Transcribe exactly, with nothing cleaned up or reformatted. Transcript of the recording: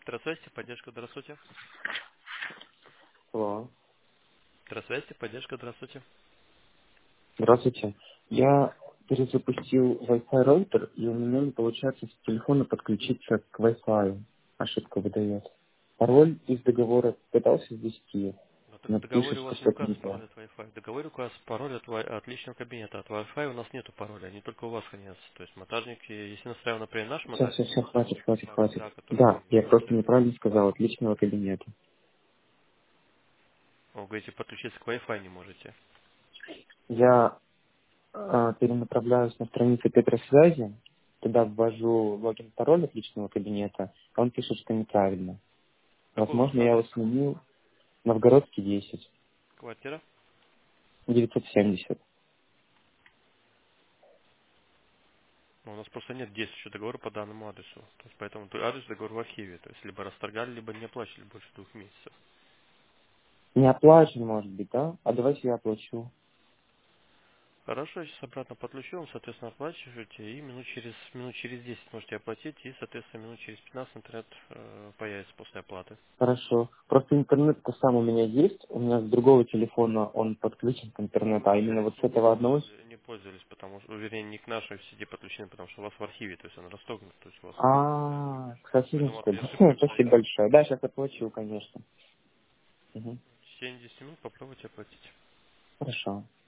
Здравствуйте, поддержка, здравствуйте. Алло. Здравствуйте, поддержка, здравствуйте. Здравствуйте. Я перезапустил Wi-Fi роутер, и у меня не получается с телефона подключиться к Wi-Fi. Ошибка выдает. Пароль из договора пытался ввести, Ну, так в но договоре пишет, у что вас не что-то не указан пароль то. от Wi-Fi. В договоре указан пароль от, Wi- от личного кабинета. От Wi-Fi у нас нету пароля, они только у вас хранятся. То есть монтажники, если настраиваем, например, наш Все, монтажник, все, все, хватит, монтажник хватит, самый, хватит. да, который Да, там я есть. просто неправильно сказал, от личного кабинета. Вы говорите, подключиться к Wi-Fi не можете. Я э, перенаправляюсь на страницу Петросвязи, туда ввожу логин, пароль от личного кабинета, а он пишет, что неправильно. Какой у вас Возможно, я адрес? его сменил. Новгородский десять, Квартира? девятьсот семьдесят. Ну, у нас просто нет действующего договора по данному адресу. То есть поэтому т- адрес договора в архиве. То есть либо расторгали, либо не оплачивали больше двух месяцев. Не оплачен, может быть, да? А давайте я оплачу. Хорошо, я сейчас обратно подключу, вам, соответственно, оплачиваете, и минут через минут через десять можете оплатить, и, соответственно, минут через пятнадцать интернет э, появится после оплаты. Хорошо. Просто интернет-то сам у меня есть. У меня с другого телефона он подключен к интернету, Ну, а именно вот получается, с вы не этого одного... с- пользовались, не пользовались, потому что, вернее, не к нашей сети подключены, потому что у вас в архиве, то есть он расторгнут, то есть у вас, А, к соседям, поэтому что ли? ошибка и Спасибо получается. большое. Да, сейчас оплачу, конечно. Мгм. В течение десяти минут попробуйте оплатить. Хорошо.